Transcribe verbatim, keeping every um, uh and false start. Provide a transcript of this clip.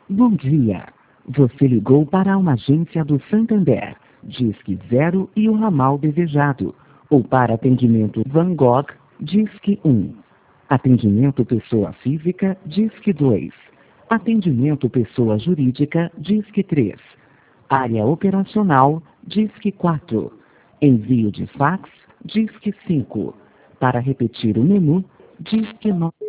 Bom dia. Você ligou para uma agência do Santander, Disque Zero e o ramal desejado. Ou para atendimento Van Gogh, Disque um. Atendimento pessoa física, Disque dois. Atendimento pessoa jurídica, Disque três. Área operacional, Disque quatro. Envio de fax, Disque cinco. Para repetir o menu, Disque nove.